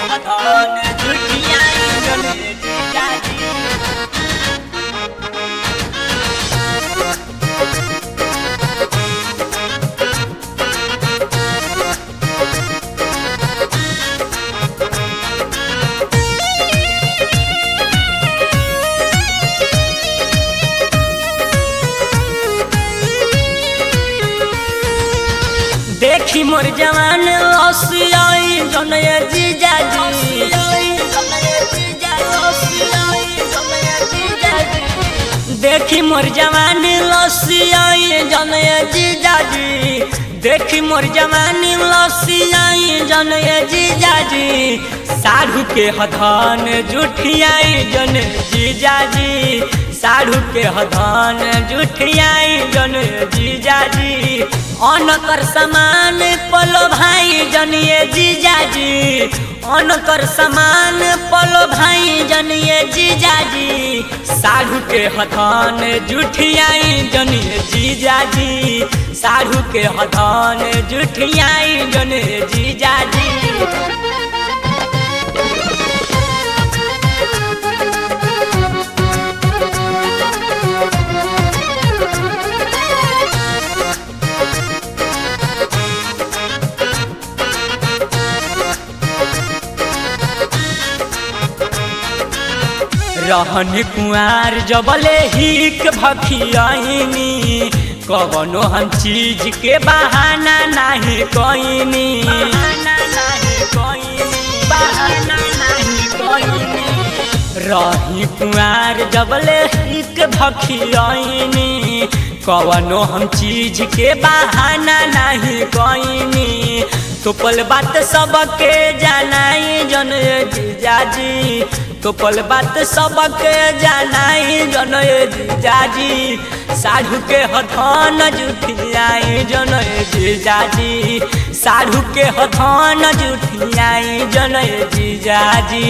हथन जुठियाई जने जीजाजी देखी मोर जवान लसियाई जने जीजाजी देखी मोर जवान लसियाई जने जीजाजी देखी मोर जवान लसियाई जने जीजाजी साढ़ू के हथन जुठियाई जने जीजाजी साढ़ू के हथन जुठियाई जने जीजाजी अनकर समान पलो भाई जनिए जीजाजी अनकर समान पलो भाई जनिए जीजाजी साढ़ू के हथन जुठियाई जनिए जीजाजी साढ़ू के हथन जुठियाई जनिए जीजाजी रहन कुआर जबले हिक भखियाइनी कवनो हम चीज के बहाना नहीं कोइनी रही कुआर जबले हिक भखियाइनी कवनो हम चीज के बहाना नहीं कोइनी तोपल बात सबके जानाई जन जीजाजी तोपल बात सबके जानाई जन जीजाजी साढ़ू के हथन जुठियाई जन जीजाजी साढ़ू के हथन जुठियाई जन जीजाजी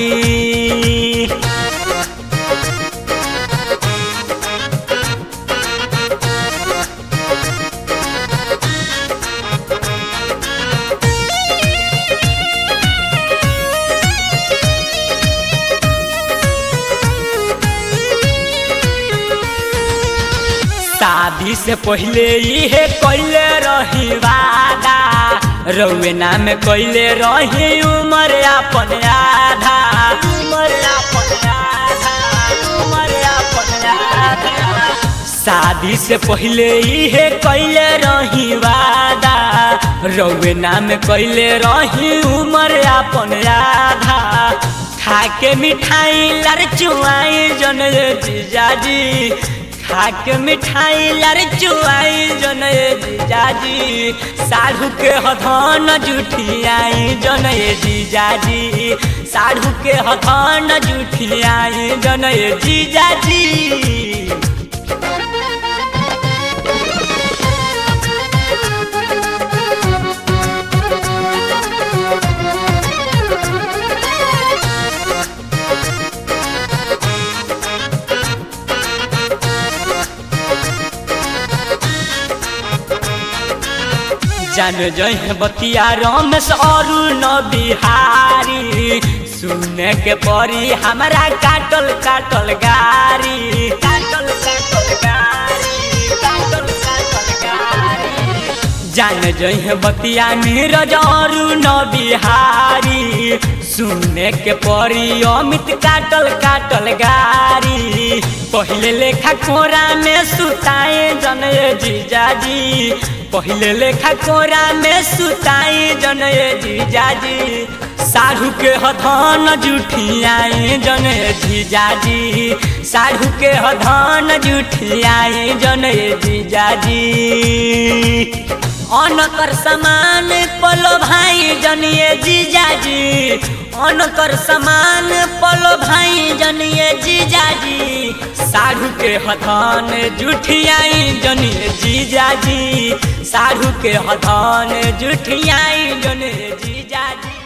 शादी से पहले इहे कइले रही वादा रउए नाम कइले रही उमर अपन आधा शादी से पहले इहे कइले रही वादा रउए नाम कइले रही उमर अपन आधा खाके मिठाई लड़चुआई जन जीजाजी खाके मिठाई लड़चुआई जन जीजाजी साढ़ू के हथन जुठियाई जन जीजाजी साढ़ू के हथन जुठियाई जन जीजाजी जान जय बतिया रमेश और न बिहारी सुने के परी हमारा काटल काटल गारी जान जय बतिया नीरज और न बिहारी सुने के परी अमित काटल काटल गारी पहले लेखा कोरा में सुताए जन जीजाजी पहले लेखा कोरा में सुताई जन जीजाजी साढ़ू के हथन जुठियाई जन जीजाजी साढ़ू के हथन जुठियाई जन जीजाजी अनकर समान पलो भाई जनिए जीजाजी अनकर समान पलो भाई जनिए जीजाजी साढ़ू के हथन जुठियाई जनिए जीजाजी साढ़ू के हथन जुठियाई जनिए जीजाजी।